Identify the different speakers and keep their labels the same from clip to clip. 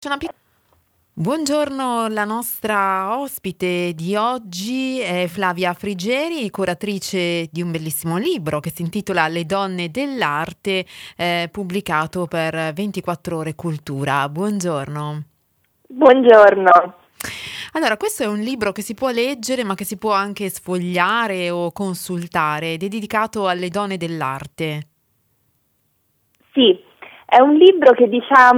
Speaker 1: Buongiorno, la nostra ospite di oggi è Flavia Frigeri, curatrice di un bellissimo libro che si intitola Le donne dell'arte, pubblicato per 24 Ore Cultura. Buongiorno.
Speaker 2: Buongiorno.
Speaker 1: Allora, questo è un libro che si può leggere, ma che si può anche sfogliare o consultare, ed è dedicato alle donne dell'arte.
Speaker 2: Sì, è un libro che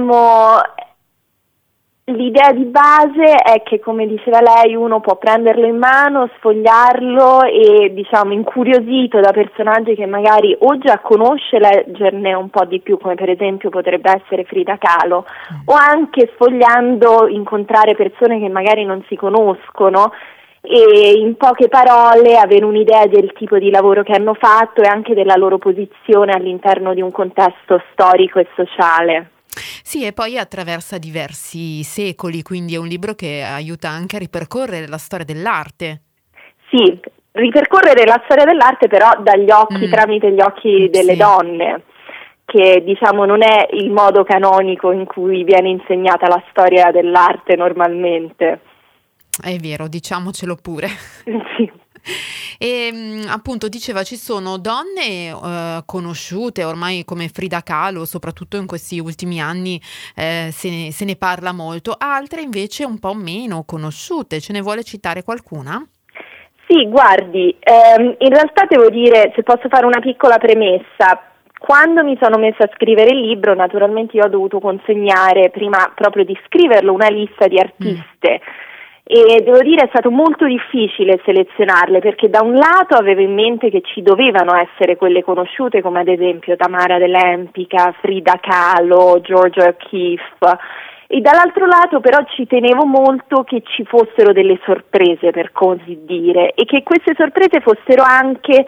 Speaker 2: l'idea di base è che, come diceva lei, uno può prenderlo in mano, sfogliarlo e, incuriosito da personaggi che magari o già conosce, leggerne un po' di più, come per esempio potrebbe essere Frida Kahlo, o anche sfogliando incontrare persone che magari non si conoscono e in poche parole avere un'idea del tipo di lavoro che hanno fatto e anche della loro posizione all'interno di un contesto storico e sociale.
Speaker 1: Sì, e poi attraversa diversi secoli, quindi è un libro che aiuta anche a ripercorrere la storia dell'arte.
Speaker 2: Sì, ripercorrere la storia dell'arte però dagli occhi, tramite gli occhi delle donne, che non è il modo canonico in cui viene insegnata la storia dell'arte normalmente.
Speaker 1: È vero, diciamocelo pure.
Speaker 2: Sì.
Speaker 1: E appunto diceva ci sono donne conosciute ormai come Frida Kahlo, soprattutto in questi ultimi anni se ne parla molto, altre invece un po' meno conosciute. Ce ne vuole citare qualcuna?
Speaker 2: Sì, guardi, in realtà devo dire, se posso fare una piccola premessa, quando mi sono messa a scrivere il libro, naturalmente io ho dovuto consegnare, prima proprio di scriverlo, una lista di artiste. E devo dire è stato molto difficile selezionarle, perché da un lato avevo in mente che ci dovevano essere quelle conosciute, come ad esempio Tamara dell'Empica, Frida Kahlo, Georgia O'Keeffe, e dall'altro lato però ci tenevo molto che ci fossero delle sorprese, per così dire, e che queste sorprese fossero anche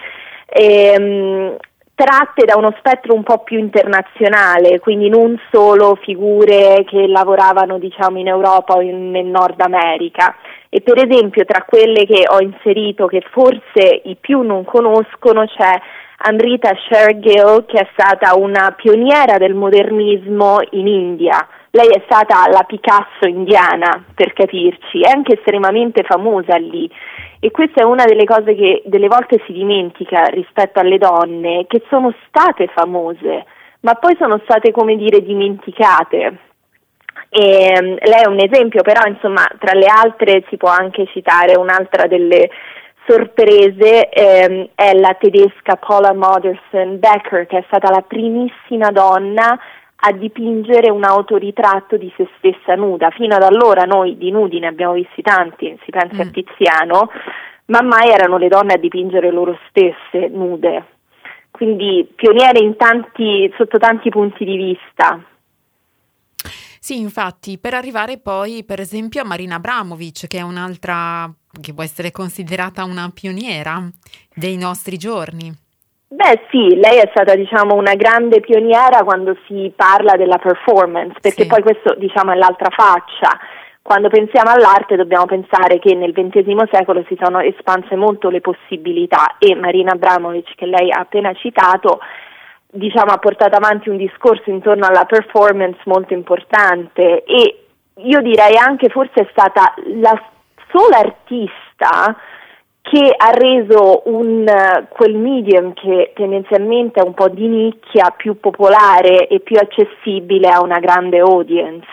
Speaker 2: tratte da uno spettro un po' più internazionale, quindi non solo figure che lavoravano in Europa o nel Nord America. E per esempio tra quelle che ho inserito, che forse i più non conoscono, c'è Amrita Shergill, che è stata una pioniera del modernismo in India. Lei è stata la Picasso indiana, per capirci, è anche estremamente famosa lì. E questa è una delle cose che delle volte si dimentica rispetto alle donne, che sono state famose, ma poi sono state, dimenticate. E lei è un esempio, però tra le altre si può anche citare un'altra delle sorprese, è la tedesca Paula Modersohn-Becker, che è stata la primissima donna a dipingere un autoritratto di se stessa nuda. Fino ad allora noi di nudi ne abbiamo visti tanti, si pensa a Tiziano, ma mai erano le donne a dipingere loro stesse nude. Quindi pioniere sotto tanti punti di vista.
Speaker 1: Sì, infatti, per arrivare poi per esempio a Marina Abramovic, che è un'altra che può essere considerata una pioniera dei nostri giorni.
Speaker 2: Beh sì, lei è stata una grande pioniera quando si parla della performance, perché poi questo è l'altra faccia. Quando pensiamo all'arte dobbiamo pensare che nel XX secolo si sono espanse molto le possibilità e Marina Abramovic, che lei ha appena citato, ha portato avanti un discorso intorno alla performance molto importante, e io direi anche forse è stata la sola artista che ha reso quel medium che tendenzialmente è un po' di nicchia più popolare e più accessibile a una grande audience.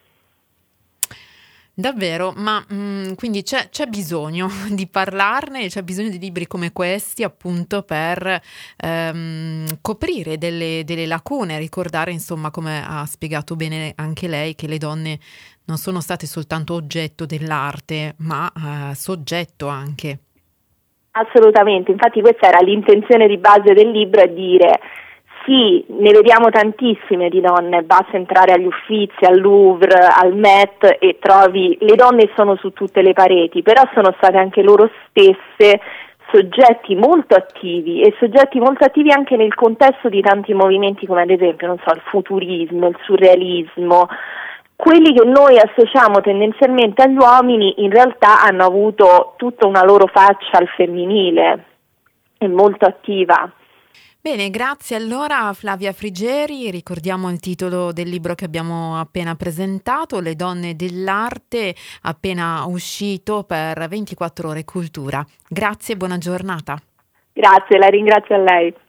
Speaker 1: Davvero, ma quindi c'è bisogno di parlarne, c'è bisogno di libri come questi appunto per coprire delle lacune, ricordare insomma, come ha spiegato bene anche lei, che le donne non sono state soltanto oggetto dell'arte, ma soggetto anche.
Speaker 2: Assolutamente, infatti questa era l'intenzione di base del libro, è dire sì, ne vediamo tantissime di donne, basta entrare agli Uffizi, al Louvre, al Met e trovi, le donne sono su tutte le pareti, però sono state anche loro stesse soggetti molto attivi, e soggetti molto attivi anche nel contesto di tanti movimenti come ad esempio, il futurismo, il surrealismo. Quelli che noi associamo tendenzialmente agli uomini in realtà hanno avuto tutta una loro faccia al femminile e molto attiva.
Speaker 1: Bene, grazie allora Flavia Frigeri, ricordiamo il titolo del libro che abbiamo appena presentato, Le donne dell'arte, appena uscito per 24 ore cultura. Grazie e buona giornata.
Speaker 2: Grazie, la ringrazio a lei.